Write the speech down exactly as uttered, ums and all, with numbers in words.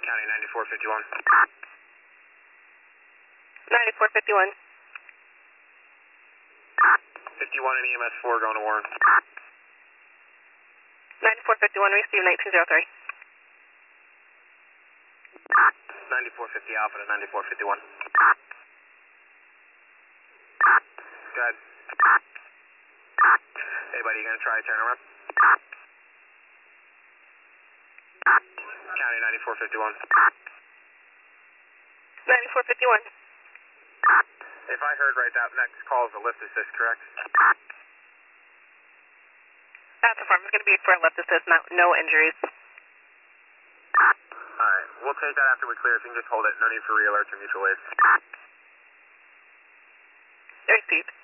County ninety-four fifty-one. ninety-four fifty-one. fifty-one and E M S four going to Warren. ninety-four fifty-one, receive nineteen oh three. ninety-four fifty Alpha to ninety-four fifty-one. Go ahead. Hey buddy, you gonna try a turn around? County ninety-four fifty-one. ninety-four fifty-one. If I heard right, that next call is a lift assist, correct? That's the form. It's going to be for a lift assist, not, no injuries. Alright, we'll take that after we clear. If you can just hold it, no need for re-alerts or mutual aids. Received.